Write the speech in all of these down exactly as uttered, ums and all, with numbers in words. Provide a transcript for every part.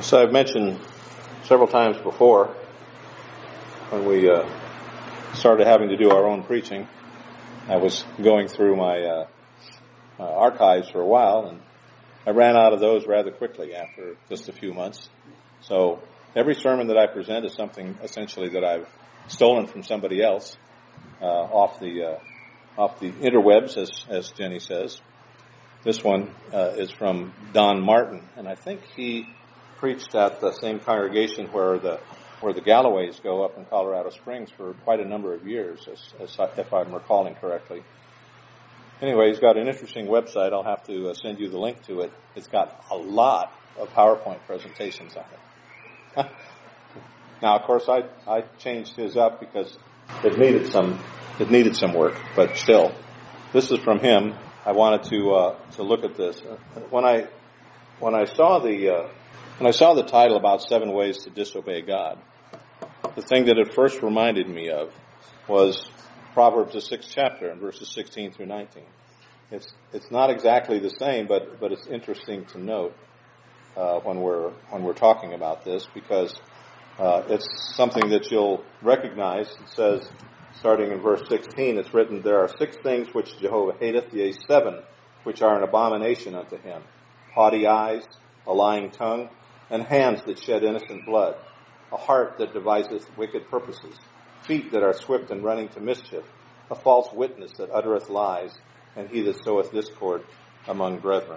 So I've mentioned several times before when we uh, started having to do our own preaching, I was going through my uh, uh, archives for a while, and I ran out of those rather quickly after just a few months. So every sermon that I present is something essentially that I've stolen from somebody else uh, off the uh, off the interwebs, as as Jenny says. This one uh, is from Don Martin, and I think he preached at the same congregation where the where the Galloways go up in Colorado Springs for quite a number of years, as, as if I'm recalling correctly. Anyway, he's got an interesting website. I'll have to uh, send you the link to it. It's got a lot of PowerPoint presentations on it. Now, of course, I I changed his up because it needed some it needed some work, but still, this is from him. I wanted to uh, to look at this when I when I saw the uh, when I saw the title about seven ways to disobey God. The thing that it first reminded me of was Proverbs the sixth chapter and verses sixteen through nineteen. It's it's not exactly the same, but but it's interesting to note uh, when we're when we're talking about this because uh, it's something that you'll recognize. It says, starting in verse sixteen, it's written, "There are six things which Jehovah hateth, yea, seven, which are an abomination unto him: haughty eyes, a lying tongue, and hands that shed innocent blood, a heart that deviseth wicked purposes, feet that are swift in running to mischief, a false witness that uttereth lies, and he that soweth discord among brethren."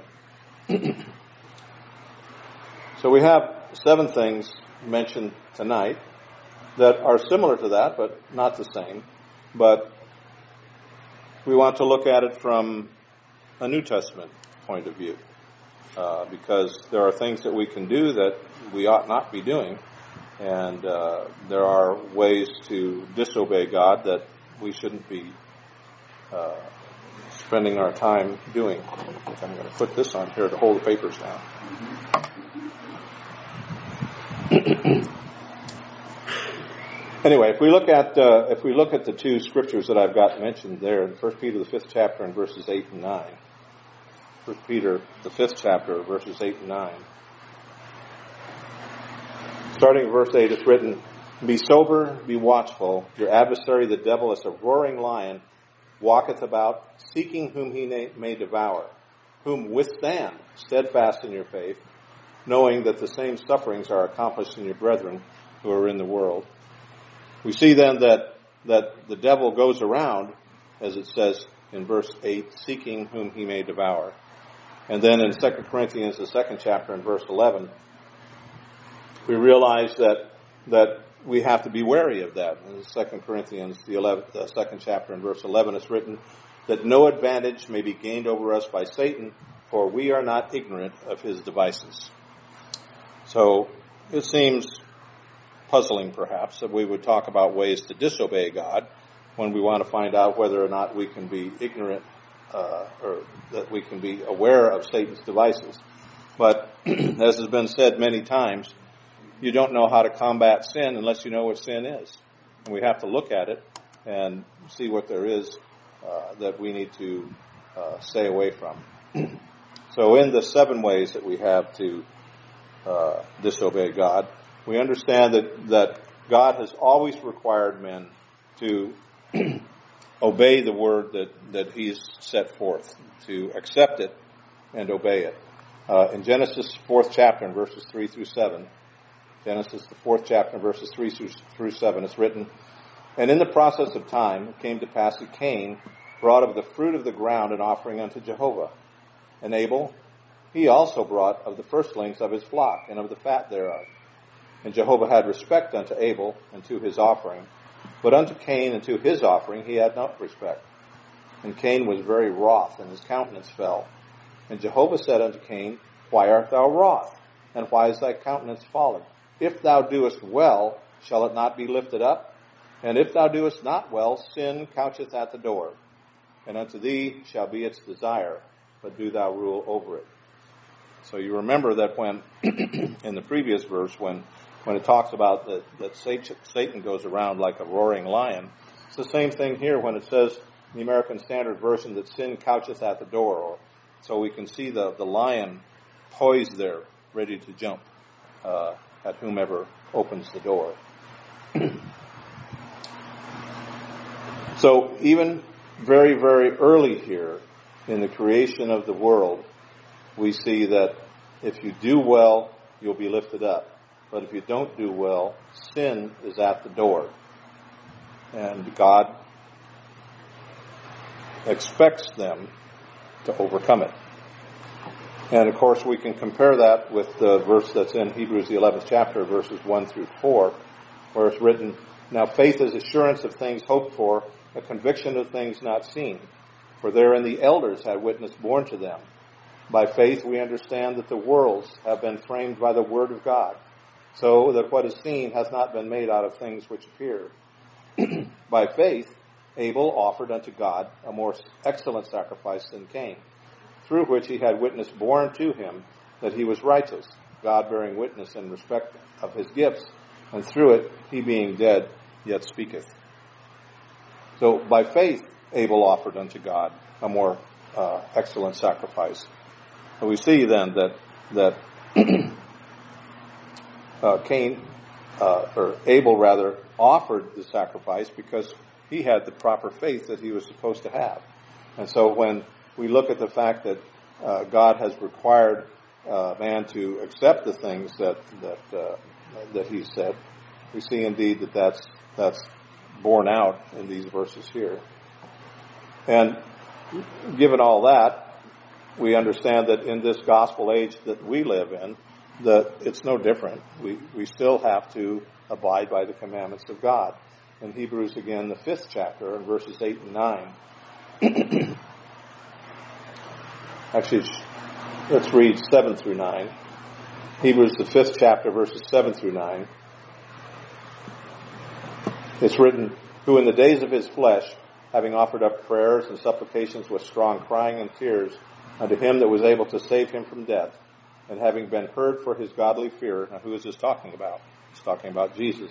So we have seven things mentioned tonight that are similar to that, but not the same. But we want to look at it from a New Testament point of view, uh, because there are things that we can do that we ought not be doing, and uh, there are ways to disobey God that we shouldn't be uh, spending our time doing. I think I'm going to put this on here to hold the papers down. Anyway, if we look at uh, if we look at the two scriptures that I've got mentioned there, in First Peter the fifth chapter and verses eight and nine. First Peter the fifth chapter, verses eight and nine. Starting at verse eight, it's written, "Be sober, be watchful. Your adversary, the devil, as a roaring lion, walketh about, seeking whom he may devour. Whom withstand, steadfast in your faith, knowing that the same sufferings are accomplished in your brethren who are in the world." We see then that that the devil goes around, as it says in verse eight, seeking whom he may devour. And then in Second Corinthians, the second chapter, and verse eleven, we realize that that we have to be wary of that. In Second Corinthians, the eleventh, uh, second chapter, and verse eleven, it's written that no advantage may be gained over us by Satan, for we are not ignorant of his devices. So it seems puzzling, perhaps, that we would talk about ways to disobey God when we want to find out whether or not we can be ignorant uh, or that we can be aware of Satan's devices. But as has been said many times, you don't know how to combat sin unless you know what sin is. And we have to look at it and see what there is uh, that we need to uh, stay away from. So in the seven ways that we have to uh, disobey God, we understand that, that God has always required men to obey the word that, that he's set forth, to accept it and obey it. Uh, in Genesis fourth chapter, and verses three through seven, Genesis the fourth chapter, and verses three through seven, it's written, "And in the process of time it came to pass that Cain brought of the fruit of the ground an offering unto Jehovah. And Abel, he also brought of the firstlings of his flock, and of the fat thereof. And Jehovah had respect unto Abel and to his offering, but unto Cain and to his offering he had not respect. And Cain was very wroth, and his countenance fell. And Jehovah said unto Cain, Why art thou wroth? And why is thy countenance fallen? If thou doest well, shall it not be lifted up? And if thou doest not well, sin coucheth at the door. And unto thee shall be its desire, but do thou rule over it." So you remember that when, in the previous verse, when when it talks about that, that Satan goes around like a roaring lion, it's the same thing here when it says in the American Standard Version that sin coucheth at the door. Or, so we can see the, the lion poised there, ready to jump. uh, at whomever opens the door. So even very, very early here in the creation of the world, we see that if you do well, you'll be lifted up. But if you don't do well, sin is at the door. And God expects them to overcome it. And of course, we can compare that with the verse that's in Hebrews, the eleventh chapter, verses one through four, where it's written, "Now faith is assurance of things hoped for, a conviction of things not seen. For therein the elders had witness borne to them. By faith we understand that the worlds have been framed by the word of God, so that what is seen has not been made out of things which appear. By faith Abel offered unto God a more excellent sacrifice than Cain, through which he had witness borne to him that he was righteous, God bearing witness in respect of his gifts, and through it he being dead yet speaketh." So by faith Abel offered unto God a more uh, excellent sacrifice. And we see then that that uh, Cain, uh, or Abel rather, offered the sacrifice because he had the proper faith that he was supposed to have. And so when we look at the fact that uh, God has required uh, man to accept the things that that uh, that he said, we see indeed that that's that's borne out in these verses here. And given all that, we understand that in this gospel age that we live in, that it's no different. We we still have to abide by the commandments of God. In Hebrews, again, the fifth chapter, in verses eight and nine. Actually, let's read seven through nine. Hebrews, the fifth chapter, verses seven through nine. It's written, "Who in the days of his flesh, having offered up prayers and supplications with strong crying and tears unto him that was able to save him from death, and having been heard for his godly fear," now who is this talking about? It's talking about Jesus.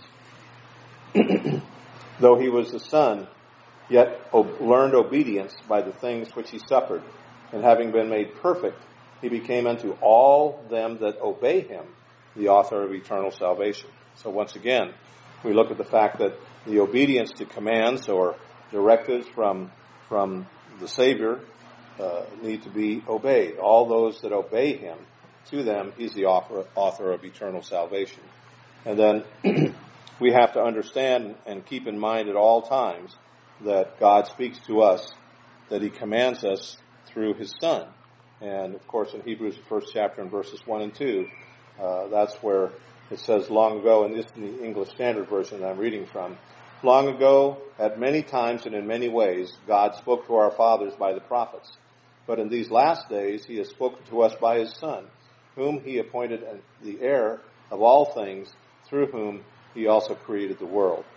"Though he was the Son, yet learned obedience by the things which he suffered, and having been made perfect, he became unto all them that obey him the author of eternal salvation." So once again, we look at the fact that the obedience to commands or directives from from the Savior uh, need to be obeyed. All those that obey him, to them, he's the author, author of eternal salvation. And then we have to understand and keep in mind at all times that God speaks to us, that he commands us through his Son. And of course, in Hebrews, the first chapter, in verses one and two, uh, that's where it says, long ago, and this is the English Standard Version that I'm reading from, "Long ago, at many times and in many ways, God spoke to our fathers by the prophets. But in these last days, he has spoken to us by his Son, whom he appointed the heir of all things, through whom he also created the world."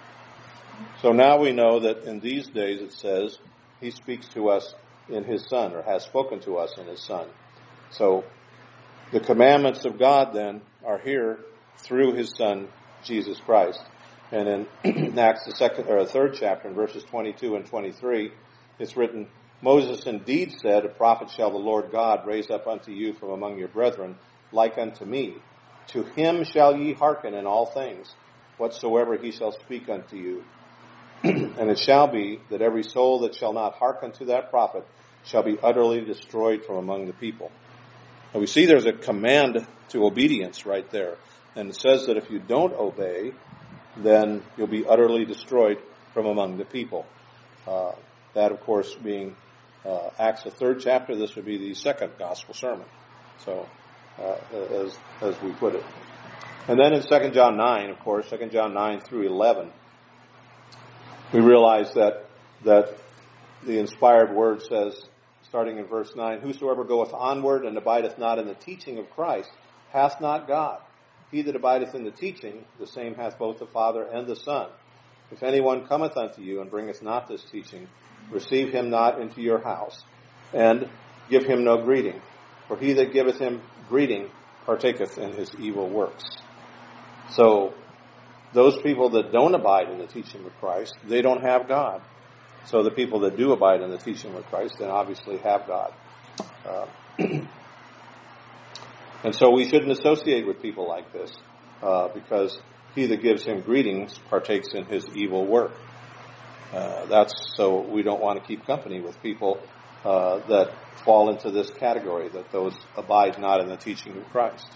So now we know that in these days, it says, he speaks to us in his Son, or has spoken to us in his Son. So the commandments of God then are here through his Son, Jesus Christ. And in Acts, the second or third chapter, in verses twenty-two and twenty-three, it's written, "Moses indeed said, A prophet shall the Lord God raise up unto you from among your brethren, like unto me. To him shall ye hearken in all things, whatsoever he shall speak unto you. And it shall be that every soul that shall not hearken to that prophet shall be utterly destroyed from among the people." And we see there's a command to obedience right there. And it says that if you don't obey, then you'll be utterly destroyed from among the people. Uh, that, of course, being uh, Acts, the third chapter, this would be the second gospel sermon. So, uh, as as we put it. And then in Second John nine, of course, Second John nine through eleven, we realize that that the inspired word says, starting in verse nine, "Whosoever goeth onward and abideth not in the teaching of Christ hath not God. He that abideth in the teaching, the same hath both the Father and the Son. If anyone cometh unto you and bringeth not this teaching, receive him not into your house, and give him no greeting. For he that giveth him greeting partaketh in his evil works." So, those people that don't abide in the teaching of Christ, they don't have God. So the people that do abide in the teaching of Christ, then obviously have God. Uh, And so we shouldn't associate with people like this, uh, because he that gives him greetings partakes in his evil work. Uh, that's so we don't want to keep company with people uh, that fall into this category, that those abide not in the teaching of Christ.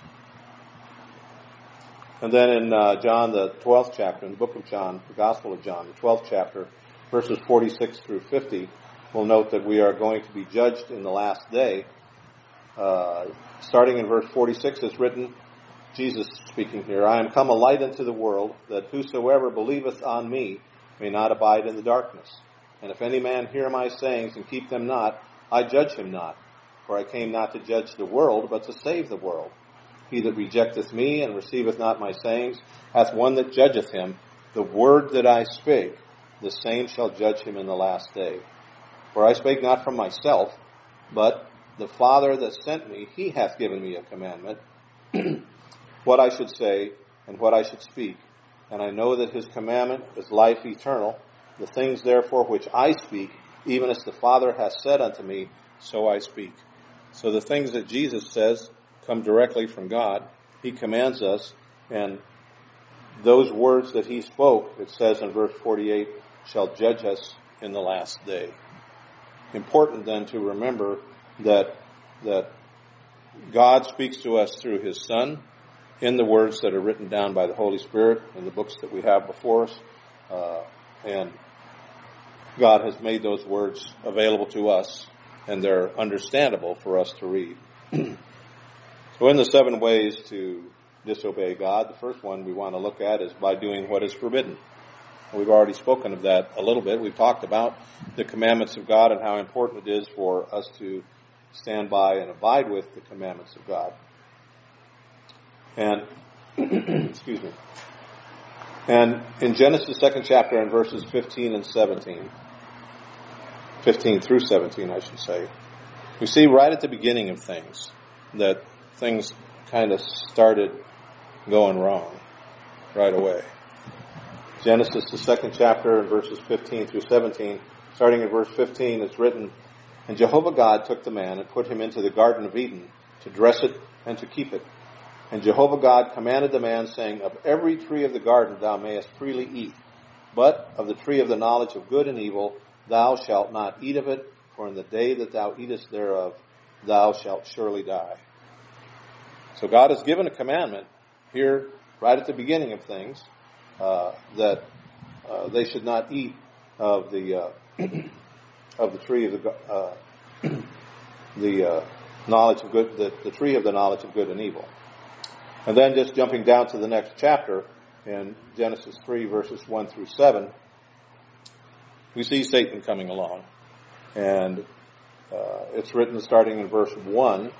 And then in uh, John, the twelfth chapter, in the book of John, the Gospel of John, the twelfth chapter, verses forty-six through fifty, we'll note that we are going to be judged in the last day. Uh, starting in verse forty-six, it's written, Jesus speaking here, I am come a light into the world, that whosoever believeth on me may not abide in the darkness. And if any man hear my sayings and keep them not, I judge him not. For I came not to judge the world, but to save the world. He that rejecteth me and receiveth not my sayings hath one that judgeth him. The word that I spake, the same shall judge him in the last day. For I spake not from myself, but the Father that sent me, he hath given me a commandment, what I should say and what I should speak. And I know that his commandment is life eternal. The things therefore which I speak, even as the Father hath said unto me, so I speak. So the things that Jesus says come directly from God. He commands us, and those words that he spoke, it says in verse forty-eight, shall judge us in the last day. Important then to remember that that God speaks to us through his Son in the words that are written down by the Holy Spirit in the books that we have before us. Uh, and God has made those words available to us, and they're understandable for us to read. So in the seven ways to disobey God, the first one we want to look at is by doing what is forbidden. We've already spoken of that a little bit. We've talked about the commandments of God and how important it is for us to stand by and abide with the commandments of God. And, excuse me. And in Genesis second chapter in verses fifteen and seventeen, fifteen through seventeen, I should say, we see right at the beginning of things that things kind of started going wrong right away. Genesis, the second chapter, in verses fifteen through seventeen, starting in verse fifteen, it's written, And Jehovah God took the man and put him into the Garden of Eden to dress it and to keep it. And Jehovah God commanded the man, saying, Of every tree of the garden thou mayest freely eat, but of the tree of the knowledge of good and evil thou shalt not eat of it, for in the day that thou eatest thereof thou shalt surely die. So God has given a commandment here right at the beginning of things, uh, that uh, they should not eat of the uh, of the tree of the uh, the uh, knowledge of good, the, the tree of the knowledge of good and evil. And then just jumping down to the next chapter in Genesis three, verses one through seven, we see Satan coming along. And uh, it's written starting in verse one.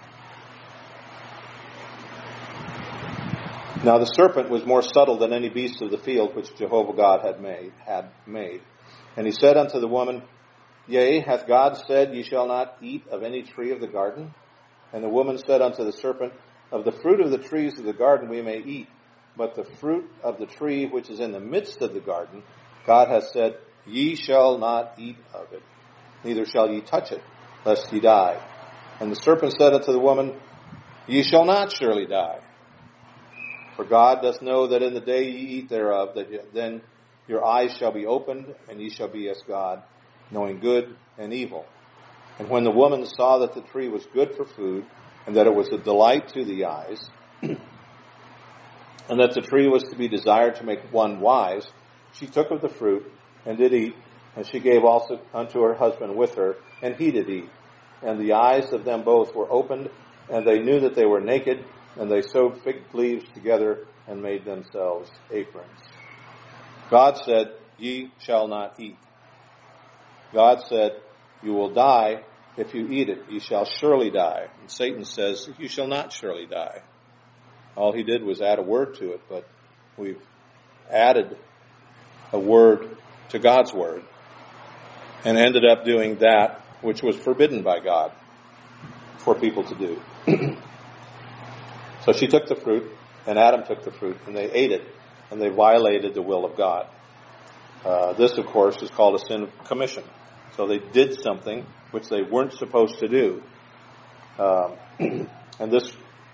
Now the serpent was more subtle than any beast of the field which Jehovah God had made, had made. And he said unto the woman, Yea, hath God said, Ye shall not eat of any tree of the garden? And the woman said unto the serpent, Of the fruit of the trees of the garden we may eat, but the fruit of the tree which is in the midst of the garden, God hath said, Ye shall not eat of it, neither shall ye touch it, lest ye die. And the serpent said unto the woman, Ye shall not surely die. For God doth know that in the day ye eat thereof, that ye, then your eyes shall be opened, and ye shall be as God, knowing good and evil. And when the woman saw that the tree was good for food, and that it was a delight to the eyes, and that the tree was to be desired to make one wise, she took of the fruit, and did eat, and she gave also unto her husband with her, and he did eat. And the eyes of them both were opened, and they knew that they were naked, and they sewed fig leaves together, and made themselves aprons. God said, Ye shall not eat. God said, You will die if you eat it. You shall surely die. And Satan says, You shall not surely die. All he did was add a word to it, but we've added a word to God's word and ended up doing that which was forbidden by God for people to do. So she took the fruit, and Adam took the fruit, and they ate it, and they violated the will of God. Uh, this, of course, is called a sin of commission. So they did something which they weren't supposed to do. Um, and this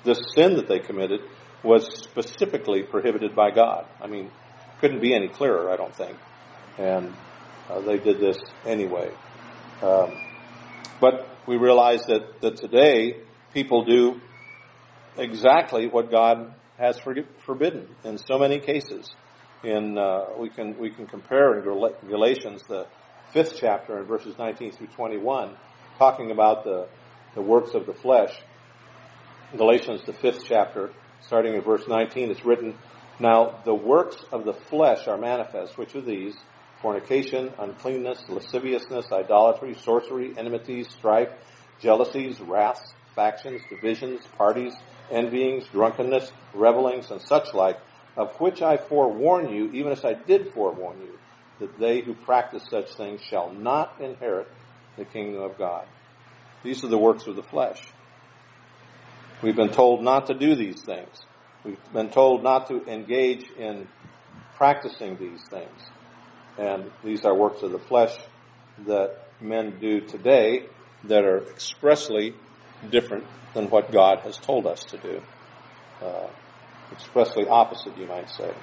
this sin that they committed was specifically prohibited by God. I mean, couldn't be any clearer, I don't think. And uh, they did this anyway. Um, but we realize that, that today people do exactly what God has forbidden in so many cases. In uh, we can we can compare in Galatians, the fifth chapter, in verses nineteen through twenty-one, talking about the the works of the flesh. Galatians, the fifth chapter, starting in verse nineteen, it's written, "Now the works of the flesh are manifest, which are these: fornication, uncleanness, lasciviousness, idolatry, sorcery, enmities, strife, jealousies, wraths, factions, divisions, parties, envyings, drunkenness, revelings, and such like, of which I forewarn you, even as I did forewarn you, that they who practice such things shall not inherit the kingdom of God." These are the works of the flesh. We've been told not to do these things. We've been told not to engage in practicing these things. And these are works of the flesh that men do today that are expressly different than what God has told us to do. Uh, expressly opposite, you might say.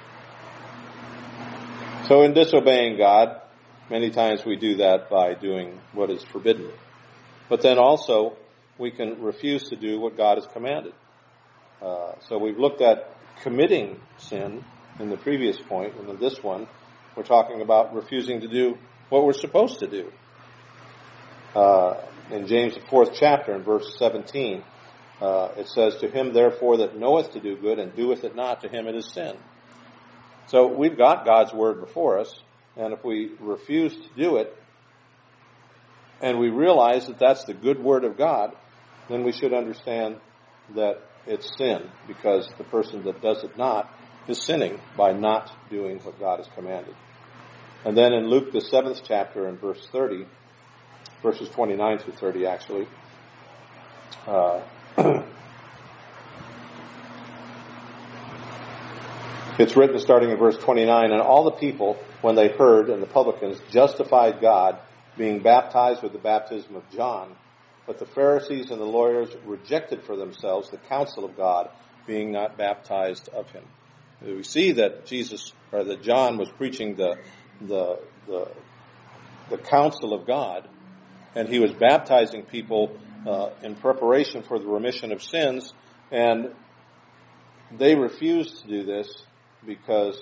So in disobeying God, many times we do that by doing what is forbidden. But then also, we can refuse to do what God has commanded. Uh, so we've looked at committing sin in the previous point, and in this one, we're talking about refusing to do what we're supposed to do. Uh, in James, the fourth chapter, in verse seventeen, uh, it says, "To him, therefore, that knoweth to do good and doeth it not, to him it is sin." So we've got God's word before us, and if we refuse to do it, and we realize that that's the good word of God, then we should understand that it's sin, because the person that does it not is sinning by not doing what God has commanded. And then in Luke, the seventh chapter, in verse thirty, verses twenty-nine through thirty, actually, uh, it's written starting in verse twenty-nine, "And all the people, when they heard, and the publicans, justified God, being baptized with the baptism of John. But the Pharisees and the lawyers rejected for themselves the counsel of God, being not baptized of him." We see that Jesus, or that John, was preaching the the the, the counsel of God, and he was baptizing people uh, in preparation for the remission of sins, and they refused to do this because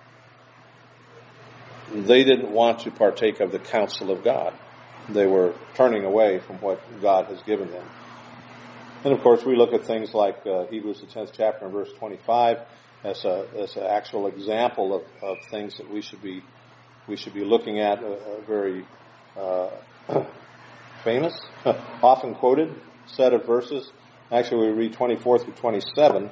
they didn't want to partake of the counsel of God. They were turning away from what God has given them. And of course, we look at things like uh, Hebrews, the tenth chapter, and verse twenty-five, as a as an actual example of, of things that we should be we should be looking at. A, a very uh, famous, often quoted set of verses. Actually, we read twenty-four through twenty-seven.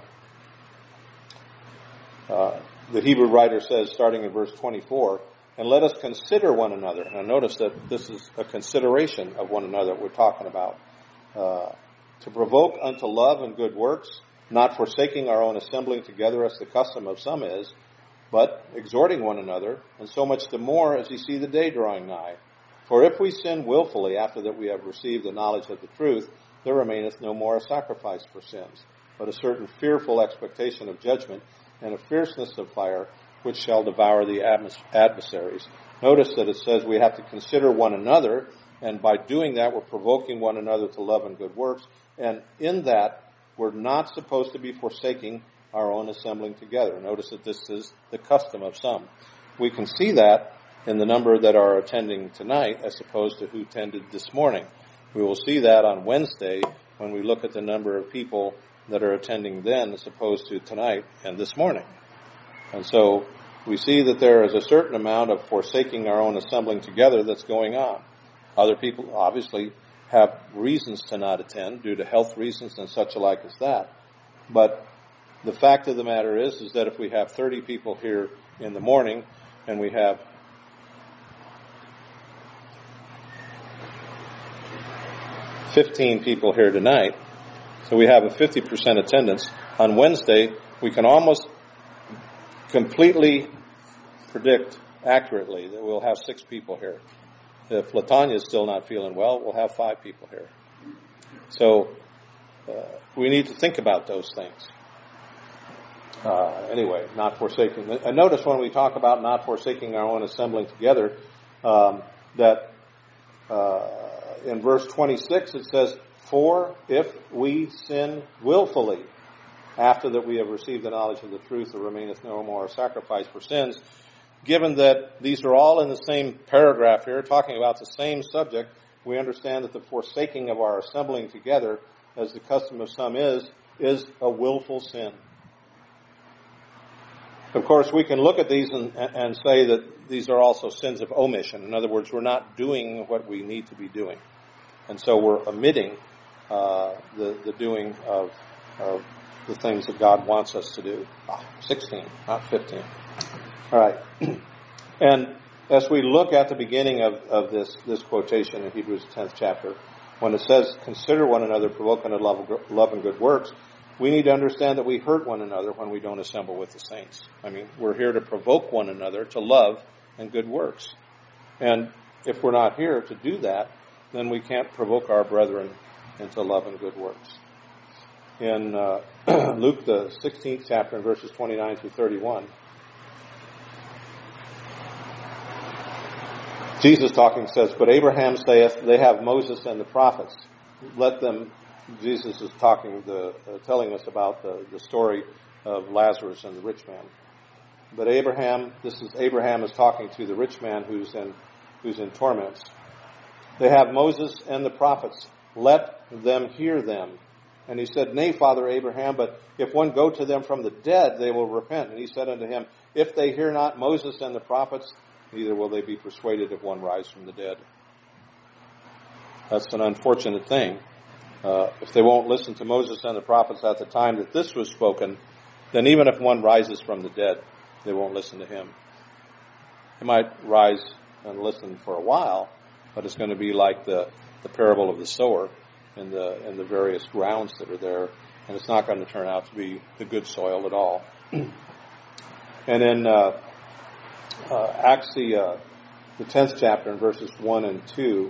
Uh, the Hebrew writer says, starting in verse twenty-four, "And let us consider one another." Now notice that this is a consideration of one another we're talking about. Uh, "to provoke unto love and good works, not forsaking our own assembling together as the custom of some is, but exhorting one another, and so much the more as ye see the day drawing nigh. For if we sin willfully after that we have received the knowledge of the truth, there remaineth no more a sacrifice for sins, but a certain fearful expectation of judgment, and a fierceness of fire, which shall devour the adversaries." Notice that it says we have to consider one another, and by doing that, we're provoking one another to love and good works. And in that, we're not supposed to be forsaking our own assembling together. Notice that this is the custom of some. We can see that in the number that are attending tonight as opposed to who attended this morning. We will see that on Wednesday when we look at the number of people that are attending then as opposed to tonight and this morning. And so we see that there is a certain amount of forsaking our own assembling together that's going on. Other people obviously have reasons to not attend due to health reasons and such alike as that. But the fact of the matter is, is that if we have thirty people here in the morning and we have fifteen people here tonight, so we have a fifty percent attendance, on Wednesday we can almost completely predict accurately that we'll have six people here. If Latanya is still not feeling well, we'll have five people here. So uh, we need to think about those things. Uh, anyway, not forsaking. And notice when we talk about not forsaking our own assembling together, um, that uh, in verse twenty-six it says, "For if we sin willfully, after that we have received the knowledge of the truth, there remaineth no more sacrifice for sins." Given that these are all in the same paragraph here, talking about the same subject, we understand that the forsaking of our assembling together, as the custom of some is, is a willful sin. Of course, we can look at these and, and say that these are also sins of omission. In other words, we're not doing what we need to be doing. And so we're omitting uh, the, the doing of, of the things that God wants us to do. Ah, sixteen, not fifteen. All right. And as we look at the beginning of, of this, this quotation in Hebrews tenth chapter, when it says, "Consider one another, provoke unto love, love and good works," we need to understand that we hurt one another when we don't assemble with the saints. I mean, we're here to provoke one another to love and good works. And if we're not here to do that, then we can't provoke our brethren into love and good works. In uh, Luke, the sixteenth chapter, in verses twenty-nine through thirty-one, Jesus talking says, "But Abraham saith, they have Moses and the prophets. Let them," Jesus is talking, the, uh, telling us about the, the story of Lazarus and the rich man. But Abraham, this is Abraham is talking to the rich man who's in, who's in torments. "They have Moses and the prophets. Let them hear them." And he said, "Nay, Father Abraham, but if one go to them from the dead, they will repent." And he said unto him, "If they hear not Moses and the prophets, neither will they be persuaded if one rise from the dead." That's an unfortunate thing. Uh, if they won't listen to Moses and the prophets at the time that this was spoken, then even if one rises from the dead, they won't listen to him. They might rise and listen for a while, but it's going to be like the, the parable of the sower and the, and the various grounds that are there, and it's not going to turn out to be the good soil at all. And in uh, uh, Acts, the, uh, the tenth chapter, in verses one and two,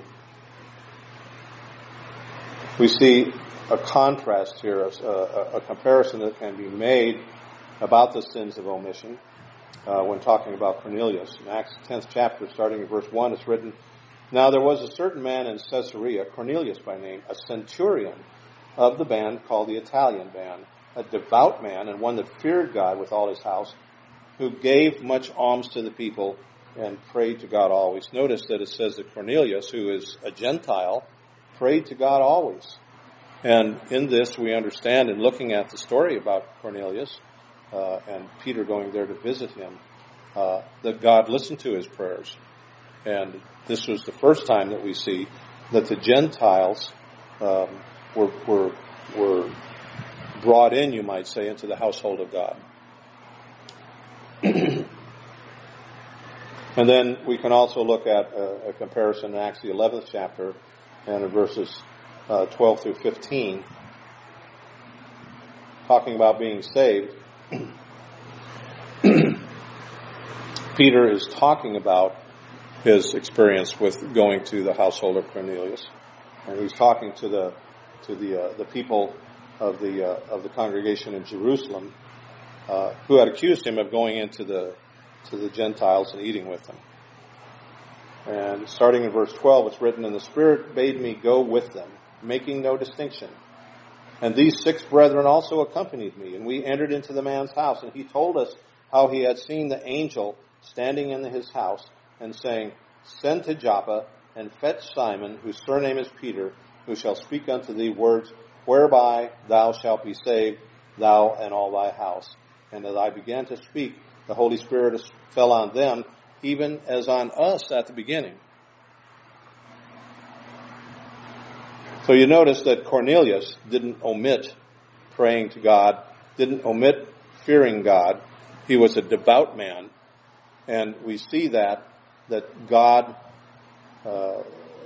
we see a contrast here, a, a, a comparison that can be made about the sins of omission uh, when talking about Cornelius. In Acts tenth chapter, starting in verse one, it's written, "Now there was a certain man in Caesarea, Cornelius by name, a centurion of the band called the Italian band, a devout man and one that feared God with all his house, who gave much alms to the people and prayed to God always." Notice that it says that Cornelius, who is a Gentile, prayed to God always. And in this we understand, in looking at the story about Cornelius uh, and Peter going there to visit him, uh, that God listened to his prayers. And this was the first time that we see that the Gentiles um, were, were, were brought in, you might say, into the household of God. And then we can also look at a, a comparison in Acts the eleventh chapter and in verses uh, twelve through fifteen, talking about being saved. Peter is talking about his experience with going to the household of Cornelius, and he's talking to the to the uh, the people of the uh, of the congregation in Jerusalem uh, who had accused him of going into the to the Gentiles and eating with them. And starting in verse twelve, it's written, "And the Spirit bade me go with them, making no distinction. And these six brethren also accompanied me, and we entered into the man's house, and he told us how he had seen the angel standing in his house, and saying, Send to Joppa, and fetch Simon, whose surname is Peter, who shall speak unto thee words whereby thou shalt be saved, thou and all thy house. And as I began to speak, the Holy Spirit fell on them, even as on us at the beginning." So you notice that Cornelius didn't omit praying to God, didn't omit fearing God. He was a devout man. And we see that, that God uh,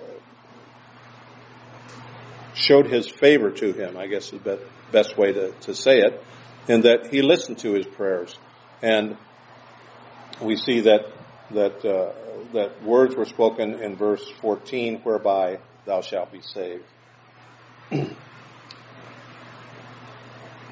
showed his favor to him, I guess is the best way to, to say it, and that he listened to his prayers. And we see that that uh, that words were spoken in verse fourteen, whereby thou shalt be saved.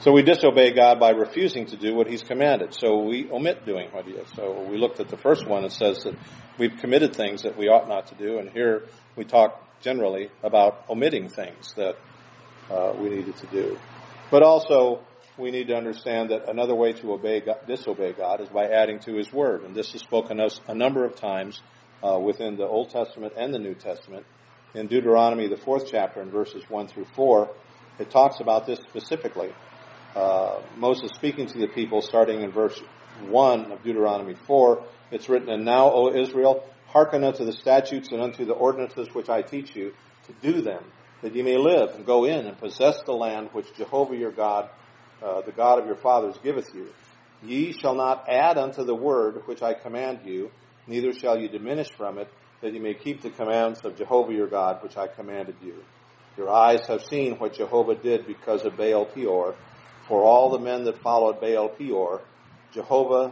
So we disobey God by refusing to do what he's commanded. So we omit doing what he is. So we looked at the first one. It says that we've committed things that we ought not to do. And here we talk generally about omitting things that uh, we needed to do. But also we need to understand that another way to obey God, disobey God is by adding to his word. And this is spoken of a number of times uh, within the Old Testament and the New Testament. In Deuteronomy, the fourth chapter, in verses one through four, it talks about this specifically. Uh, Moses speaking to the people, starting in verse one of Deuteronomy four, it's written, "And now, O Israel, hearken unto the statutes and unto the ordinances which I teach you, to do them, that ye may live, and go in and possess the land which Jehovah your God, uh, the God of your fathers, giveth you. Ye shall not add unto the word which I command you, neither shall ye diminish from it, that ye may keep the commandments of Jehovah your God, which I commanded you. Your eyes have seen what Jehovah did because of Baal Peor. For all the men that followed Baal Peor, Jehovah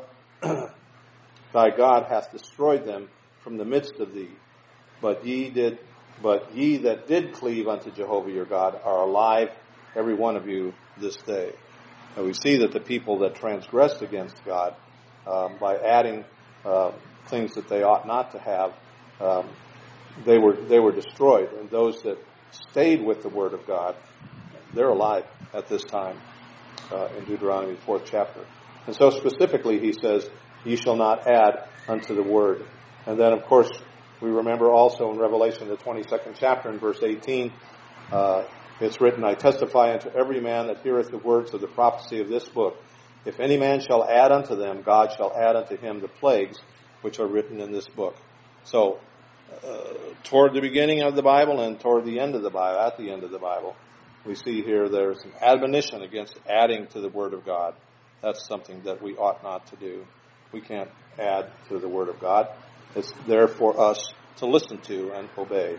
thy God hath destroyed them from the midst of thee. But ye did, but ye that did cleave unto Jehovah your God are alive, every one of you, this day." And we see that the people that transgressed against God um, by adding uh, things that they ought not to have, um, they were they were destroyed. And those that stayed with the word of God, they're alive at this time. Uh, in Deuteronomy, fourth chapter. And so specifically he says, "Ye shall not add unto the word." And then, of course, we remember also in Revelation, the twenty-second chapter, in verse eighteen, uh, it's written, "I testify unto every man that heareth the words of the prophecy of this book. If any man shall add unto them, God shall add unto him the plagues which are written in this book." So, uh, toward the beginning of the Bible and toward the end of the Bible, at the end of the Bible, we see here there's an admonition against adding to the Word of God. That's something that we ought not to do. We can't add to the Word of God. It's there for us to listen to and obey.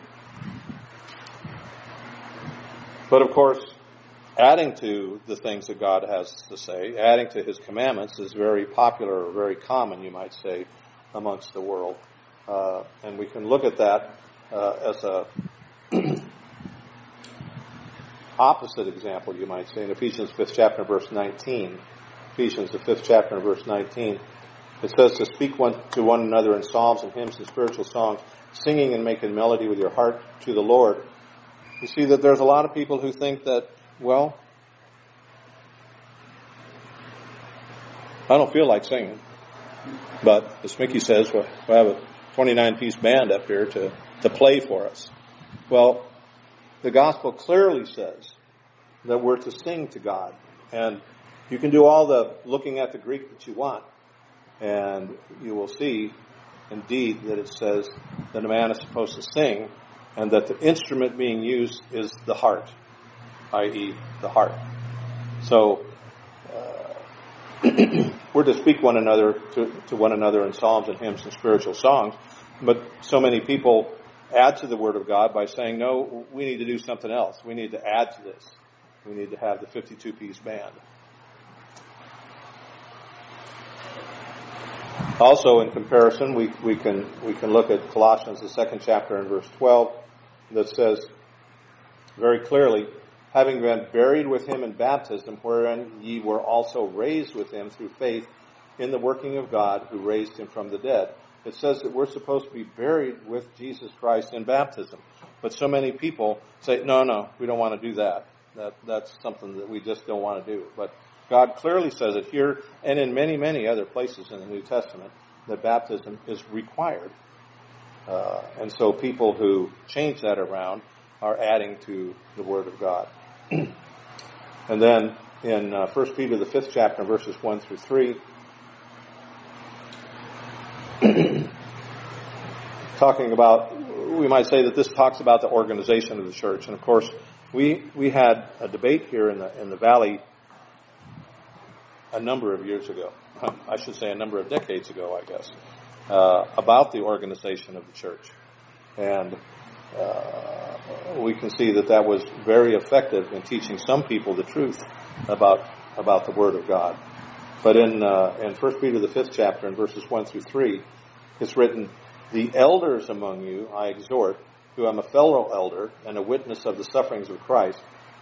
But of course, adding to the things that God has to say, adding to his commandments, is very popular or very common, you might say, amongst the world. Uh, and we can look at that uh, as a opposite example, you might say, in Ephesians fifth chapter, verse nineteen. Ephesians, the fifth chapter, verse nineteen. It says to speak one to one another in psalms and hymns and spiritual songs, singing and making melody with your heart to the Lord. You see that there's a lot of people who think that, well, I don't feel like singing. But, as Mickey says, we have a twenty-nine piece band up here to, to play for us. Well, the gospel clearly says that we're to sing to God. And you can do all the looking at the Greek that you want, and you will see, indeed, that it says that a man is supposed to sing, and that the instrument being used is the heart, that is the heart. So, uh, we're to speak one another to, to one another in psalms and hymns and spiritual songs, but so many people add to the Word of God by saying, no, we need to do something else. We need to add to this. We need to have the fifty-two piece band. Also, in comparison, we, we can we can look at Colossians, the second chapter, and verse twelve, that says very clearly, "Having been buried with him in baptism, wherein ye were also raised with him through faith in the working of God, who raised him from the dead." It says that we're supposed to be buried with Jesus Christ in baptism. But so many people say, no, no, we don't want to do that. That that's something that we just don't want to do. But God clearly says it here and in many, many other places in the New Testament that baptism is required. Uh, and so people who change that around are adding to the Word of God. And then in uh, First Peter, the fifth chapter, verses one through three, talking about, we might say that this talks about the organization of the church. And of course, we we had a debate here in the in the Valley a number of years ago. I should say a number of decades ago, I guess, uh, about the organization of the church. And uh, we can see that that was very effective in teaching some people the truth about about the Word of God. But in uh, in First Peter, the fifth chapter, in verses one through three, it's written, "The elders among you I exhort, who am a fellow elder and a witness of the sufferings of Christ,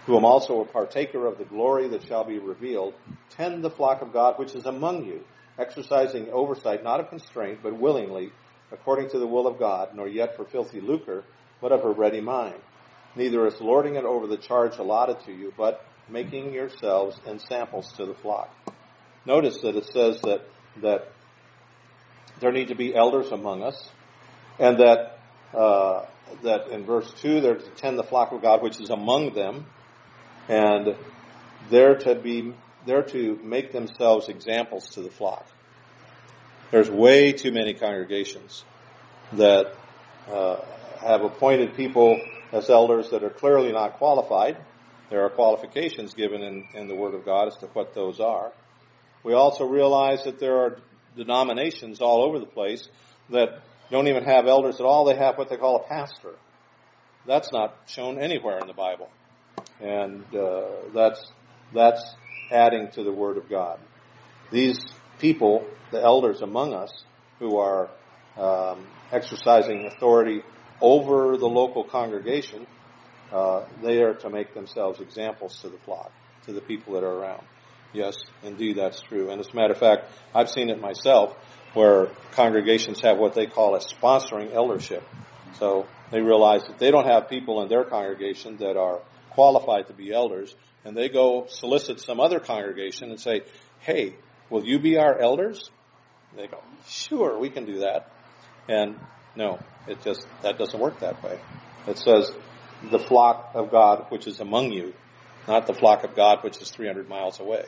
who am also a partaker of the glory that shall be revealed, tend the flock of God which is among you, exercising oversight, not of constraint, but willingly, according to the will of God, nor yet for filthy lucre, but of a ready mind, neither as lording it over the charge allotted to you, but making yourselves ensamples to the flock. Notice that it says that that there need to be elders among us, and that uh, that in verse two they're to tend the flock of God which is among them, and they're to be they're to make themselves examples to the flock. There's way too many congregations that uh, have appointed people as elders that are clearly not qualified. There are qualifications given in, in the Word of God as to what those are. We also realize that there are denominations all over the place that don't even have elders at all. They have what they call a pastor. That's not shown anywhere in the Bible. And uh, that's that's adding to the Word of God. These people, the elders among us, who are um, exercising authority over the local congregation, uh, they are to make themselves examples to the flock, to the people that are around. Yes, indeed, that's true. And as a matter of fact, I've seen it myself where congregations have what they call a sponsoring eldership. So they realize that they don't have people in their congregation that are qualified to be elders, and they go solicit some other congregation and say, hey, will you be our elders? And they go, sure, we can do that. And no, it just, that doesn't work that way. It says, the flock of God which is among you, not the flock of God which is three hundred miles away.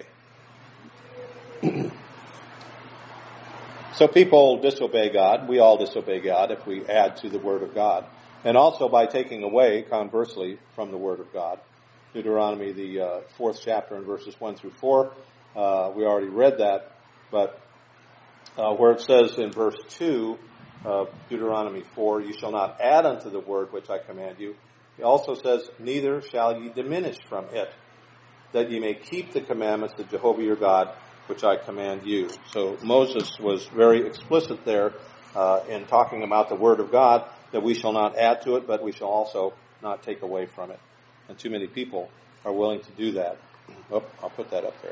So people disobey God. We all disobey God if we add to the Word of God. And also by taking away, conversely, from the Word of God. Deuteronomy, the uh, fourth chapter, and verses one through four. Uh, we already read that. But uh, where it says in verse two of Deuteronomy four, you shall not add unto the word which I command you. It also says, neither shall ye diminish from it, that ye may keep the commandments of Jehovah your God, which I command you. So Moses was very explicit there uh, in talking about the Word of God, that we shall not add to it, but we shall also not take away from it. And too many people are willing to do that. Oh, I'll put that up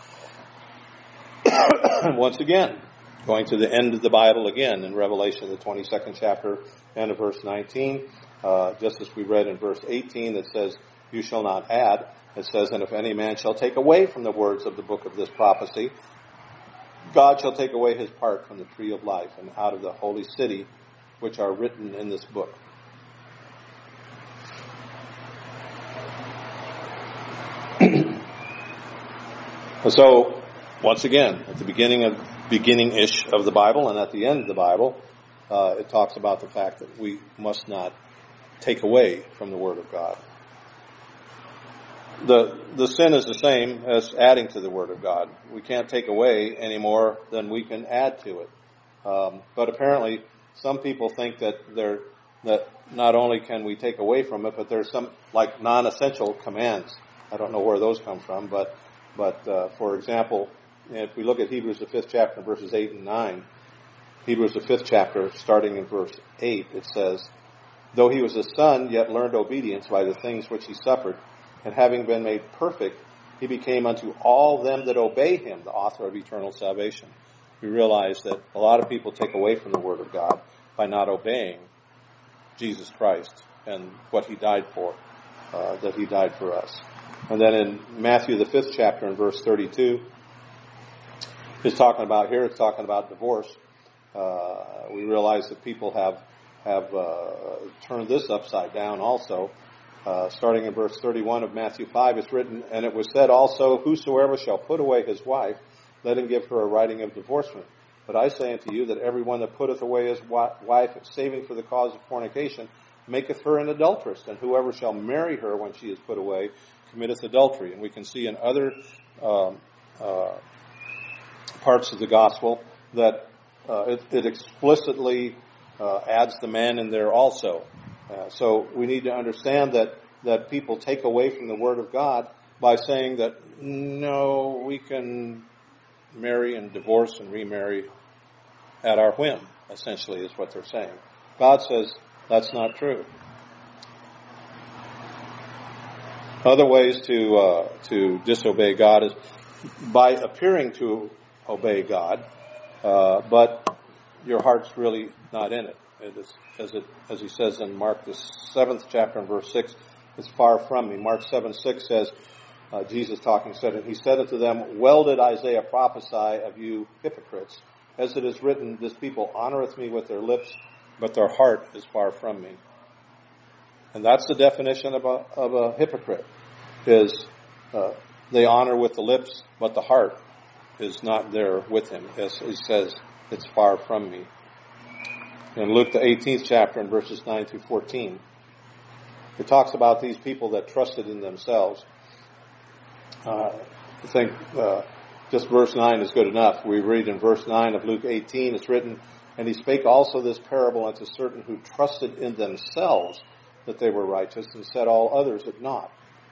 there. Once again, going to the end of the Bible again in Revelation, the twenty-second chapter, and of verse nineteen, uh, just as we read in verse eighteen, that says, you shall not add. It says, and if any man shall take away from the words of the book of this prophecy, God shall take away his part from the tree of life and out of the holy city, which are written in this book. So, once again, at the beginning of beginning-ish of the Bible and at the end of the Bible, uh, it talks about the fact that we must not take away from the Word of God. The the sin is the same as adding to the Word of God. We can't take away any more than we can add to it. Um, but apparently, some people think that there that not only can we take away from it, but there's some like non-essential commands. I don't know where those come from, but but uh, for example, if we look at Hebrews the fifth chapter, verses eight and nine, Hebrews the fifth chapter, starting in verse eight, it says, though he was a son, yet learned obedience by the things which he suffered. And having been made perfect, he became unto all them that obey him, the author of eternal salvation. We realize that a lot of people take away from the Word of God by not obeying Jesus Christ and what he died for, uh, that he died for us. And then in Matthew, the fifth chapter, in verse thirty-two, it's talking about, here it's talking about divorce. Uh, we realize that people have, have uh, turned this upside down also. Uh, starting in verse thirty-one of Matthew five, it's written, and it was said also, whosoever shall put away his wife, let him give her a writing of divorcement. But I say unto you that every one that putteth away his wife, saving for the cause of fornication, maketh her an adulteress. And whoever shall marry her when she is put away, committeth adultery. And we can see in other um, uh, parts of the gospel that uh, it, it explicitly uh, adds the man in there also. Uh, so we need to understand that, that people take away from the Word of God by saying that, no, we can marry and divorce and remarry at our whim, essentially is what they're saying. God says that's not true. Other ways to uh, to disobey God is by appearing to obey God, uh, but your heart's really not in it. It is, as it as he says in Mark the seventh chapter and verse six, it's far from me. Mark seven six says, uh, Jesus talking said, and he said unto them, well did Isaiah prophesy of you hypocrites, as it is written, this people honoreth me with their lips, but their heart is far from me. And that's the definition of a, of a hypocrite, is uh, they honor with the lips, but the heart is not there with him. As he says, it's far from me. In Luke the eighteenth chapter and verses nine through fourteen, it talks about these people that trusted in themselves. Uh, I think uh, just verse nine is good enough. We read in verse nine of Luke eighteen, it's written, and he spake also this parable unto certain who trusted in themselves that they were righteous, and set all others at naught.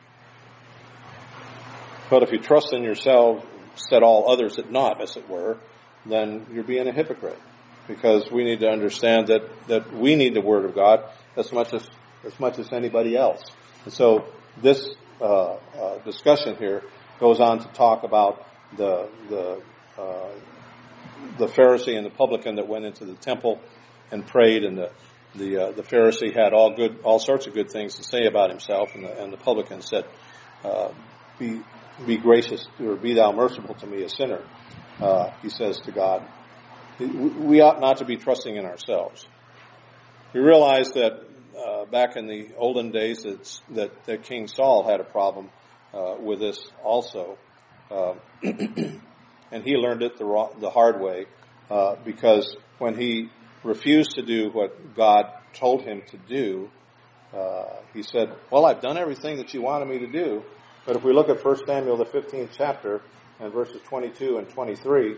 But if you trust in yourself, set all others at naught, as it were, then you're being a hypocrite. Because we need to understand that, that we need the Word of God as much as as much as anybody else. And so this uh, uh, discussion here goes on to talk about the the uh, the Pharisee and the publican that went into the temple and prayed, and the the uh, the Pharisee had all good all sorts of good things to say about himself, and the and the publican said, uh, "Be be gracious, or be thou merciful to me, a sinner." Uh, he says to God, we ought not to be trusting in ourselves. We realize that uh, back in the olden days it's, that, that King Saul had a problem uh, with this also. Uh, and he learned it the, wrong, the hard way uh, because when he refused to do what God told him to do, uh, he said, well, I've done everything that you wanted me to do. But if we look at First Samuel, the fifteenth chapter, and verses twenty-two and twenty-three,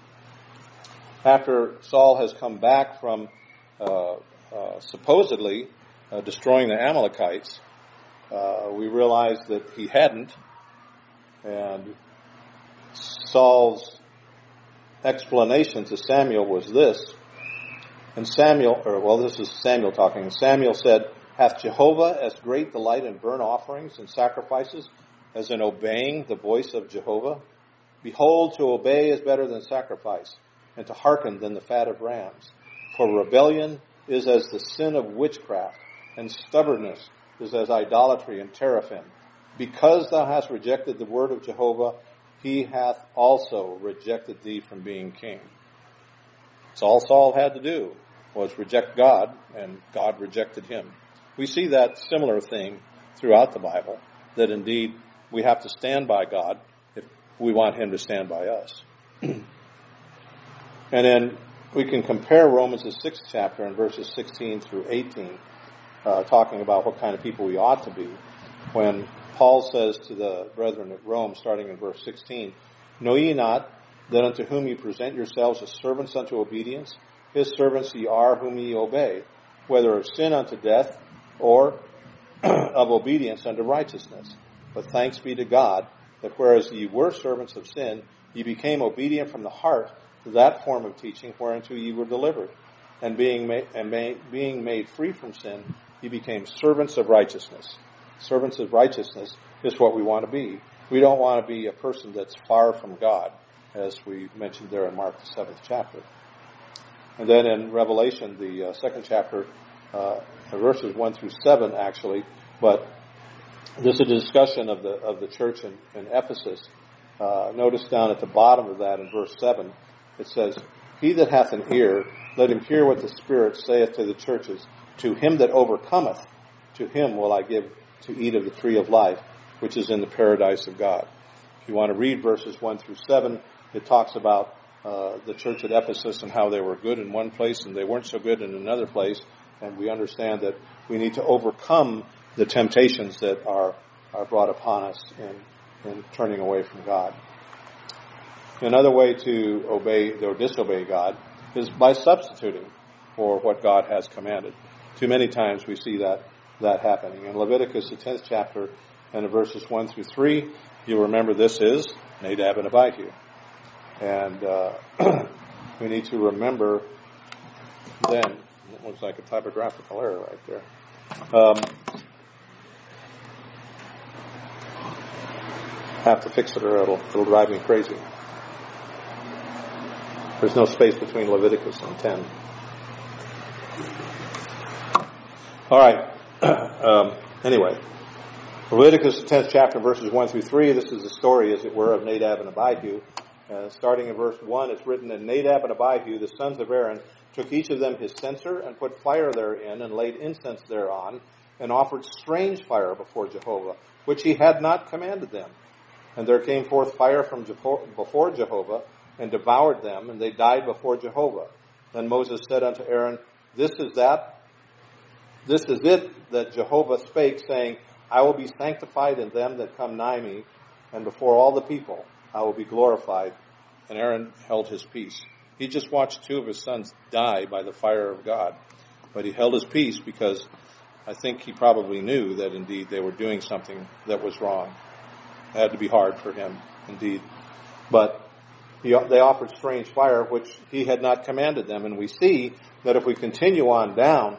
after Saul has come back from uh, uh, supposedly uh, destroying the Amalekites, uh, we realize that he hadn't, and Saul's explanation to Samuel was this. And Samuel, or well, this is Samuel talking, and Samuel said, hath Jehovah as great delight in burnt offerings and sacrifices as in obeying the voice of Jehovah? Behold, to obey is better than sacrifice, and to hearken than the fat of rams. For rebellion is as the sin of witchcraft, and stubbornness is as idolatry and teraphim. Because thou hast rejected the word of Jehovah, he hath also rejected thee from being king. That's all Saul had to do, was reject God, and God rejected him. We see that similar thing throughout the Bible, that indeed we have to stand by God if we want him to stand by us. And then we can compare Romans the sixth chapter and verses sixteen through eighteen, uh, talking about what kind of people we ought to be, when Paul says to the brethren at Rome, starting in verse sixteen, know ye not that unto whom ye present yourselves as servants unto obedience, his servants ye are whom ye obey, whether of sin unto death, or of obedience unto righteousness. But thanks be to God, that whereas ye were servants of sin, ye became obedient from the heart to that form of teaching whereunto ye were delivered. And being made, and made, being made free from sin, ye became servants of righteousness. Servants of righteousness is what we want to be. We don't want to be a person that's far from God, as we mentioned there in Mark the seventh chapter. And then in Revelation, the uh, second chapter, uh, verses one through seven actually, but this is a discussion of the of the church in, in Ephesus. Uh, notice down at the bottom of that in verse seven, it says, he that hath an ear, let him hear what the Spirit saith to the churches. To him that overcometh, to him will I give to eat of the tree of life, which is in the paradise of God. If you want to read verses one through seven, it talks about uh, the church at Ephesus and how they were good in one place and they weren't so good in another place. And we understand that we need to overcome the temptations that are, are brought upon us in, in turning away from God. Another way to obey or disobey God is by substituting for what God has commanded. Too many times we see that that happening. In Leviticus, the tenth chapter, and in verses one through three, you'll remember this is Nadab and Abihu. And uh, we need to remember then, it looks like a typographical error right there. Um, have to fix it or it'll, it'll drive me crazy. There's no space between Leviticus and ten. All right. um, anyway, Leviticus, the tenth chapter, verses one through three. This is the story, as it were, of Nadab and Abihu. Uh, starting in verse one, it's written, "And Nadab and Abihu, the sons of Aaron, took each of them his censer and put fire therein and laid incense thereon and offered strange fire before Jehovah, which he had not commanded them. And there came forth fire from Jeho- before Jehovah and devoured them, and they died before Jehovah. Then Moses said unto Aaron, This is that, this is it that Jehovah spake, saying, I will be sanctified in them that come nigh me, and before all the people I will be glorified." And Aaron held his peace. He just watched two of his sons die by the fire of God. But he held his peace because I think he probably knew that indeed they were doing something that was wrong. It had to be hard for him, indeed. But he, they offered strange fire, which he had not commanded them. And we see that if we continue on down,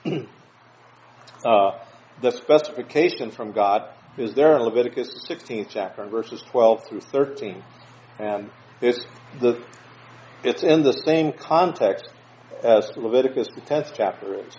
uh, the specification from God is there in Leviticus, the sixteenth chapter, in verses twelve through thirteen. And it's the it's in the same context as Leviticus, the tenth chapter is.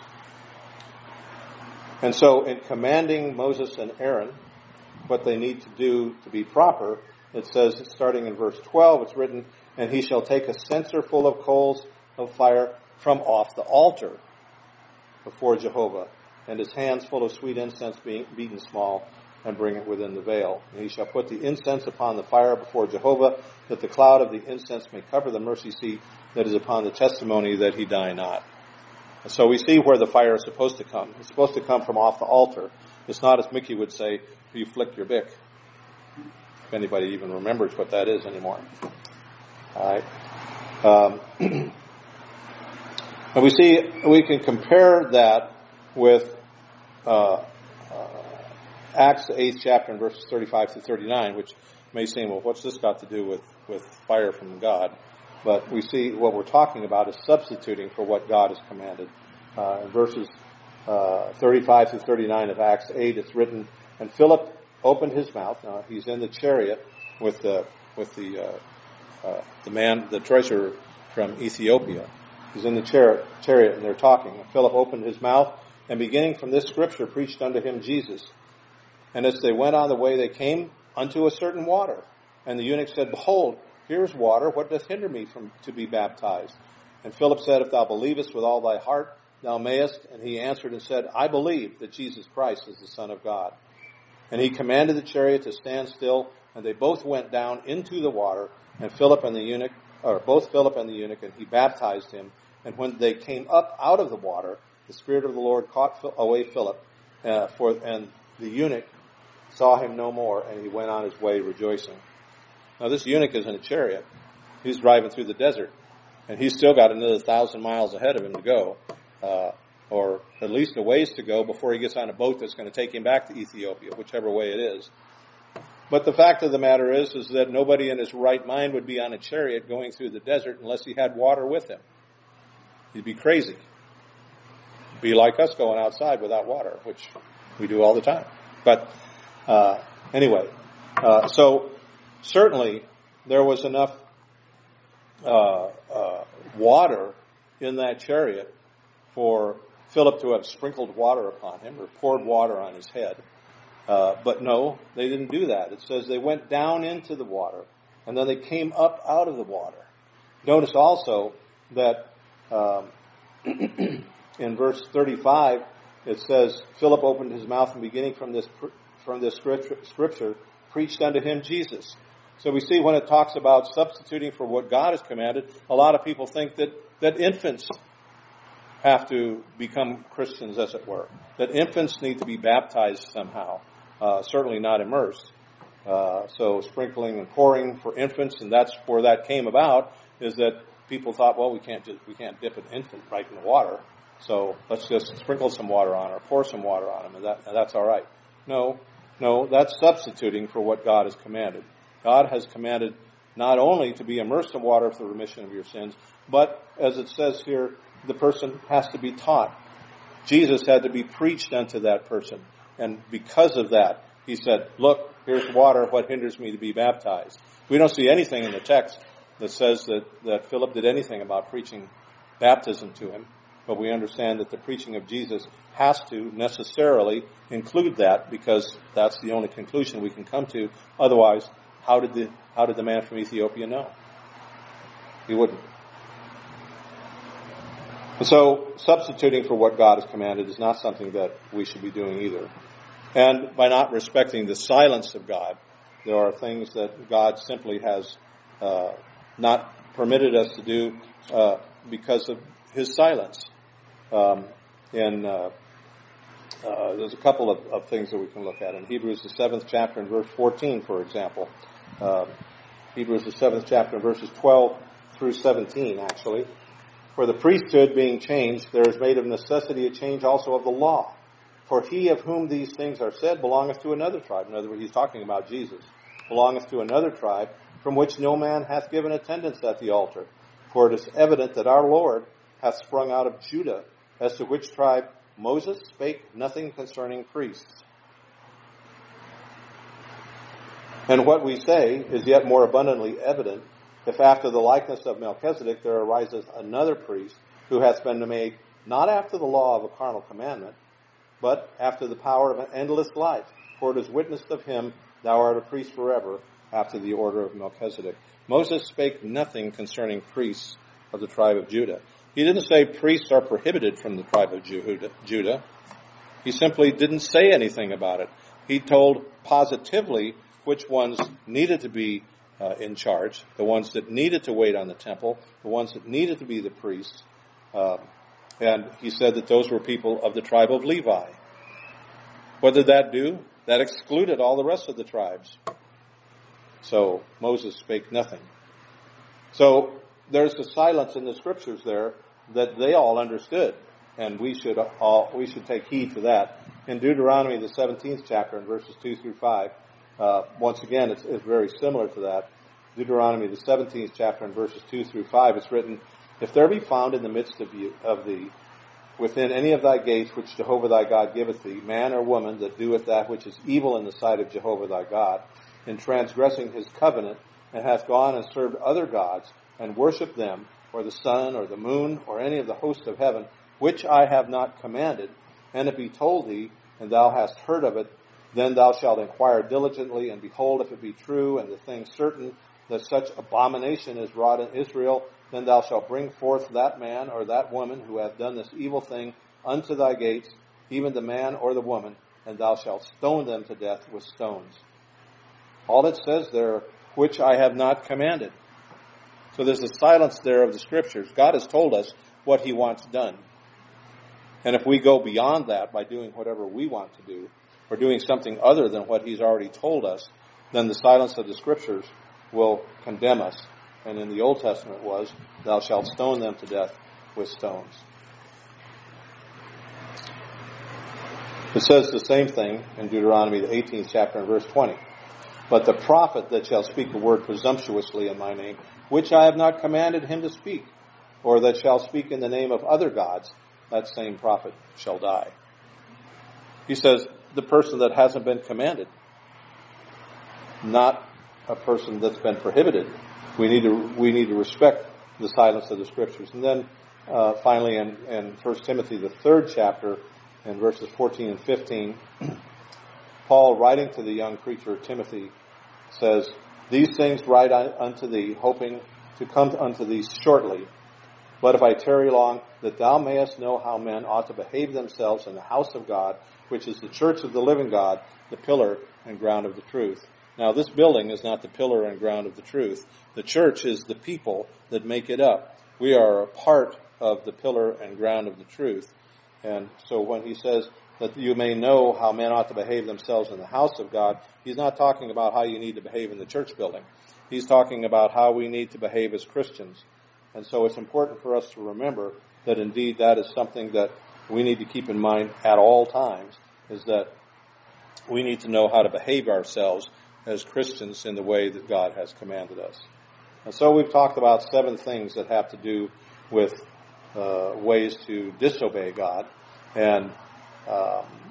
And so in commanding Moses and Aaron what they need to do to be proper, it says, starting in verse twelve, it's written, "And he shall take a censer full of coals of fire from off the altar before Jehovah, and his hands full of sweet incense being beaten small, and bring it within the veil. And he shall put the incense upon the fire before Jehovah, that the cloud of the incense may cover the mercy seat that is upon the testimony, that he die not." And so we see where the fire is supposed to come. It's supposed to come from off the altar. It's not, as Mickey would say, you flick your bick. If anybody even remembers what that is anymore. All right. Um, and we see, we can compare that with uh, uh, Acts, the eighth chapter, and verses thirty-five to thirty-nine, which may seem, well, what's this got to do with, with fire from God? But we see what we're talking about is substituting for what God has commanded. Uh, in verses uh, thirty-five to thirty-nine of Acts eight, it's written, "And Philip opened his mouth." Now, he's in the chariot with the with the uh, uh, the man, the treasurer from Ethiopia. He's in the chariot, chariot, and they're talking. And Philip opened his mouth, and beginning from this scripture, preached unto him Jesus. And as they went on the way, they came unto a certain water. And the eunuch said, "Behold, here is water. What doth hinder me from to be baptized?" And Philip said, "If thou believest with all thy heart, thou mayest." And he answered and said, "I believe that Jesus Christ is the Son of God." And he commanded the chariot to stand still, and they both went down into the water, and Philip and the eunuch, or both Philip and the eunuch, and he baptized him. And when they came up out of the water, the Spirit of the Lord caught away Philip, uh, for and the eunuch saw him no more, and he went on his way rejoicing. Now this eunuch is in a chariot. He's driving through the desert, and he's still got another thousand miles ahead of him to go, uh, or at least a ways to go before he gets on a boat that's going to take him back to Ethiopia, whichever way it is. But the fact of the matter is, is that nobody in his right mind would be on a chariot going through the desert unless he had water with him. He'd be crazy. It'd be like us going outside without water, which we do all the time. But uh, anyway, uh, so certainly there was enough uh, uh, water in that chariot for Philip to have sprinkled water upon him or poured water on his head. Uh, but no, they didn't do that. It says they went down into the water, and then they came up out of the water. Notice also that um, in verse thirty-five, it says, Philip opened his mouth, and beginning from this from this scripture, scripture, preached unto him Jesus. So we see when it talks about substituting for what God has commanded, a lot of people think that, that infants have to become Christians, as it were. That infants need to be baptized somehow. Uh, certainly not immersed. Uh, so sprinkling and pouring for infants, and that's where that came about, is that people thought, well, we can't just, we can't dip an infant right in the water, so let's just sprinkle some water on or pour some water on them, and, that, and that's all right. No, no, that's substituting for what God has commanded. God has commanded not only to be immersed in water for the remission of your sins, but, as it says here, the person has to be taught. Jesus had to be preached unto that person. And because of that, he said, look, here's water, what hinders me to be baptized? We don't see anything in the text that says that, that Philip did anything about preaching baptism to him, but we understand that the preaching of Jesus has to necessarily include that, because that's the only conclusion we can come to. Otherwise, how did the how did the man from Ethiopia know? He wouldn't. And so, substituting for what God has commanded is not something that we should be doing either. And by not respecting the silence of God, there are things that God simply has uh, not permitted us to do uh, because of His silence. Um, in uh, uh, there's a couple of, of things that we can look at in Hebrews the seventh chapter and verse fourteen, for example. Uh, Hebrews the seventh chapter and verses twelve through seventeen, actually. For the priesthood being changed, there is made of necessity a change also of the law. For he of whom these things are said belongeth to another tribe. In other words, he's talking about Jesus. Belongeth to another tribe, from which no man hath given attendance at the altar. For it is evident that our Lord hath sprung out of Judah, as to which tribe Moses spake nothing concerning priests. And what we say is yet more abundantly evident, if after the likeness of Melchizedek there arises another priest, who hath been made not after the law of a carnal commandment, but after the power of an endless life. For it is witnessed of him, thou art a priest forever, after the order of Melchizedek. Moses spake nothing concerning priests of the tribe of Judah. He didn't say priests are prohibited from the tribe of Judah. He simply didn't say anything about it. He told positively which ones needed to be uh, in charge, the ones that needed to wait on the temple, the ones that needed to be the priests. Uh, and he said that those were people of the tribe of Levi. What did that do? That excluded all the rest of the tribes. So Moses spake nothing. So there's a silence in the scriptures there that they all understood, and we should all we should take heed to that. In Deuteronomy, the seventeenth chapter, in verses two through five, uh, once again, it's, it's very similar to that. Deuteronomy, the seventeenth chapter, in verses two through five, it's written, If there be found in the midst of, you, of thee, within any of thy gates which Jehovah thy God giveth thee, man or woman that doeth that which is evil in the sight of Jehovah thy God, in transgressing his covenant, and hath gone and served other gods, and worshipped them, or the sun, or the moon, or any of the hosts of heaven, which I have not commanded, and it be told thee, and thou hast heard of it, then thou shalt inquire diligently, and behold, if it be true, and the thing certain, that such abomination is wrought in Israel, then thou shalt bring forth that man or that woman who hath done this evil thing unto thy gates, even the man or the woman, and thou shalt stone them to death with stones. All it says there, which I have not commanded. So there's a silence there of the scriptures. God has told us what he wants done. And if we go beyond that by doing whatever we want to do, or doing something other than what he's already told us, then the silence of the scriptures will condemn us. And in the Old Testament was, thou shalt stone them to death with stones. It says the same thing in Deuteronomy, the eighteenth chapter, and verse twenty. But the prophet that shall speak a word presumptuously in my name, which I have not commanded him to speak, or that shall speak in the name of other gods, that same prophet shall die. He says, the person that hasn't been commanded, not a person that's been prohibited. We need to we need to respect the silence of the scriptures. And then uh, finally in, in First Timothy, the third chapter, in verses fourteen and fifteen, Paul, writing to the young preacher Timothy, says, These things write I unto thee, hoping to come unto thee shortly. But if I tarry long, that thou mayest know how men ought to behave themselves in the house of God, which is the church of the living God, the pillar and ground of the truth. Now, this building is not the pillar and ground of the truth. The church is the people that make it up. We are a part of the pillar and ground of the truth. And so when he says that you may know how men ought to behave themselves in the house of God, he's not talking about how you need to behave in the church building. He's talking about how we need to behave as Christians. And so it's important for us to remember that indeed that is something that we need to keep in mind at all times, is that we need to know how to behave ourselves as Christians in the way that God has commanded us. And so we've talked about seven things that have to do with uh, ways to disobey God. And um,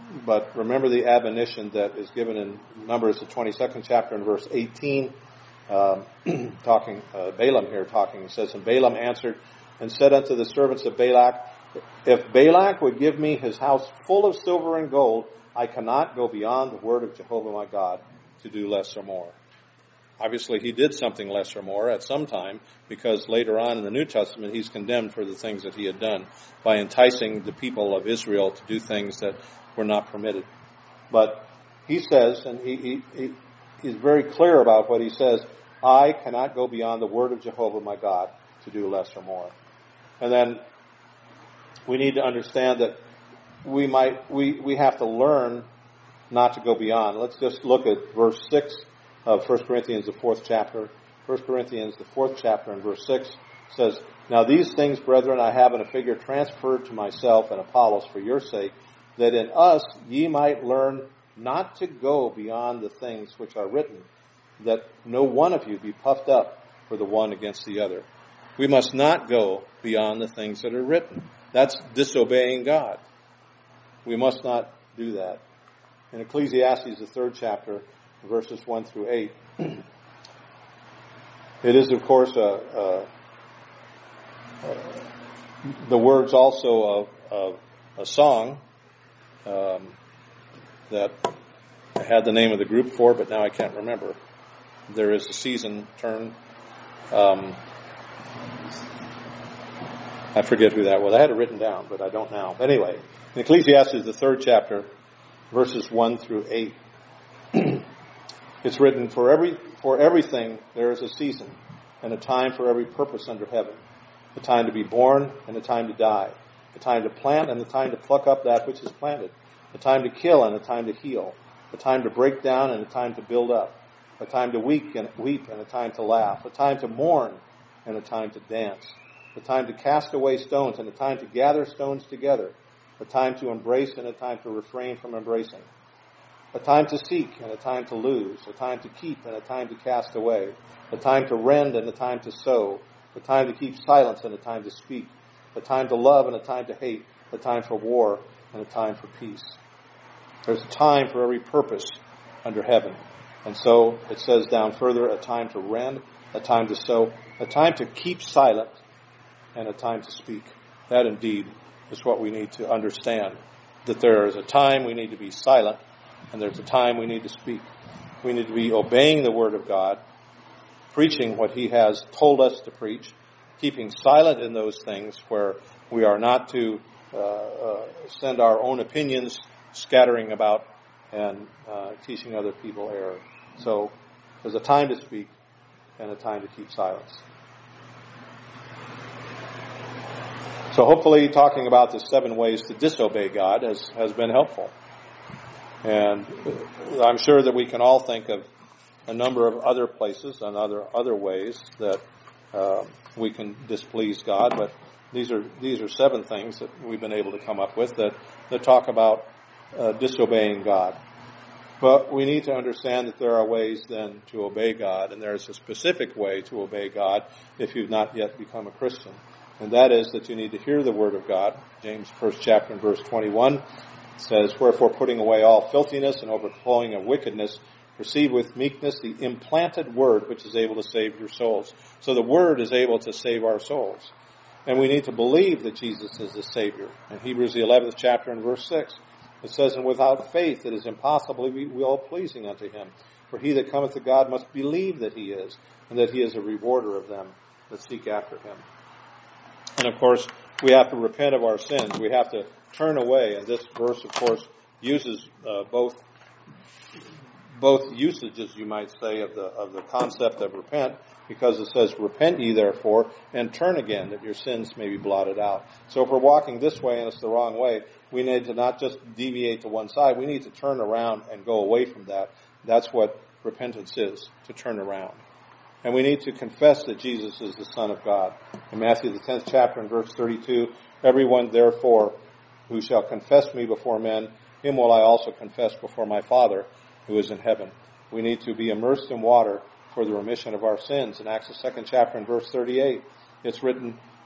but remember the admonition that is given in Numbers, the twenty-second chapter, and verse eighteen. Um, talking, uh, Balaam here talking, it says, and Balaam answered and said unto the servants of Balak, if Balak would give me his house full of silver and gold, I cannot go beyond the word of Jehovah my God to do less or more. Obviously, he did something less or more at some time, because later on in the New Testament, he's condemned for the things that he had done by enticing the people of Israel to do things that were not permitted. But he says, and he, he, he he's very clear about what he says, I cannot go beyond the word of Jehovah my God to do less or more. And then we need to understand that we might we, we have to learn not to go beyond. Let's just look at verse six of First Corinthians, the fourth chapter. First Corinthians, the fourth chapter, and verse six says, now these things, brethren, I have in a figure transferred to myself and Apollos for your sake, that in us ye might learn not to go beyond the things which are written, that no one of you be puffed up for the one against the other. We must not go beyond the things that are written. That's disobeying God. We must not do that. In Ecclesiastes, the third chapter, verses one through eight, it is, of course, a, a, a, the words also of, of a song um, that I had the name of the group for, but now I can't remember. There is a season turn. Um, I forget who that was. I had it written down, but I don't now. But anyway, in Ecclesiastes, the third chapter, verses one through eight, it's written, for every for everything there is a season, and a time for every purpose under heaven, a time to be born and a time to die, a time to plant and a time to pluck up that which is planted, a time to kill and a time to heal, a time to break down and a time to build up, a time to weep and weep and a time to laugh, a time to mourn and a time to dance, a time to cast away stones and a time to gather stones together, a time to embrace and a time to refrain from embracing, a time to seek and a time to lose, a time to keep and a time to cast away, a time to rend and a time to sow, a time to keep silence and a time to speak, a time to love and a time to hate, a time for war and a time for peace. There's a time for every purpose under heaven. And so it says down further, a time to rend, a time to sow, a time to keep silent, and a time to speak. That indeed is what we need to understand, that there is a time we need to be silent, and there's a time we need to speak. We need to be obeying the Word of God, preaching what He has told us to preach, keeping silent in those things where we are not to uh, uh, send our own opinions scattering about and uh, teaching other people error. So there's a time to speak and a time to keep silence. So hopefully talking about the seven ways to disobey God has, has been helpful. And I'm sure that we can all think of a number of other places and other other ways that uh, we can displease God, but these are these are seven things that we've been able to come up with that, that talk about uh, disobeying God. But we need to understand that there are ways then to obey God, and there's a specific way to obey God if you've not yet become a Christian. And that is that you need to hear the Word of God. James first chapter and verse twenty-one says, wherefore putting away all filthiness and overflowing of wickedness, receive with meekness the implanted Word which is able to save your souls. So the Word is able to save our souls. And we need to believe that Jesus is the Savior. In Hebrews the eleventh chapter and verse six, it says, and without faith it is impossible to be well-pleasing unto Him. For he that cometh to God must believe that He is, and that He is a rewarder of them that seek after Him. And of course, we have to repent of our sins. We have to turn away. And this verse, of course, uses uh, both both usages, you might say, of the of the concept of repent, because it says, repent ye therefore, and turn again, that your sins may be blotted out. So if we're walking this way and it's the wrong way, we need to not just deviate to one side. We need to turn around and go away from that. That's what repentance is, to turn around. And we need to confess that Jesus is the Son of God. In Matthew the tenth chapter and verse thirty-two, everyone therefore who shall confess me before men, him will I also confess before my Father who is in heaven. We need to be immersed in water for the remission of our sins. In Acts the second chapter and verse thirty-eight, it's written,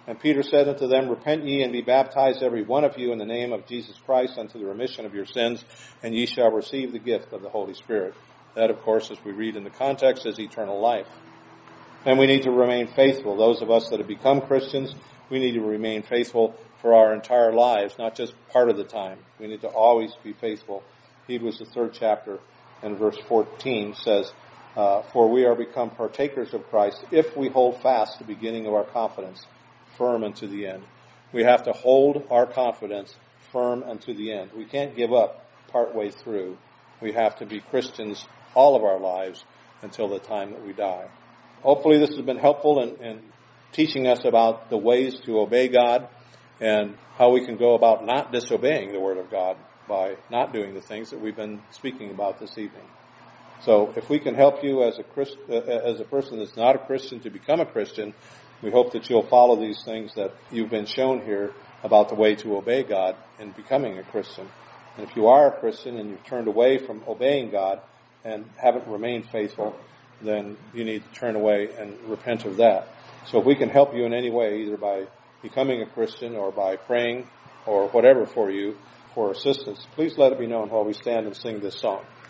And Peter said unto them, Repent ye and be baptized every one of you in the name of Jesus Christ unto the remission of your sins, and ye shall receive the gift of the Holy Spirit. That, of course, as we read in the context, is eternal life. And we need to remain faithful. Those of us that have become Christians, we need to remain faithful for our entire lives, not just part of the time. We need to always be faithful. Hebrews, the third chapter, and verse fourteen says, uh, For we are become partakers of Christ if we hold fast the beginning of our confidence firm unto the end. We have to hold our confidence firm unto the end. We can't give up partway through. We have to be Christians all of our lives until the time that we die. Hopefully this has been helpful in, in teaching us about the ways to obey God and how we can go about not disobeying the Word of God by not doing the things that we've been speaking about this evening. So if we can help you as a Christ, uh, as a person that's not a Christian to become a Christian, we hope that you'll follow these things that you've been shown here about the way to obey God in becoming a Christian. And if you are a Christian and you've turned away from obeying God and haven't remained faithful, then you need to turn away and repent of that. So if we can help you in any way, either by becoming a Christian or by praying or whatever for you for assistance, please let it be known while we stand and sing this song.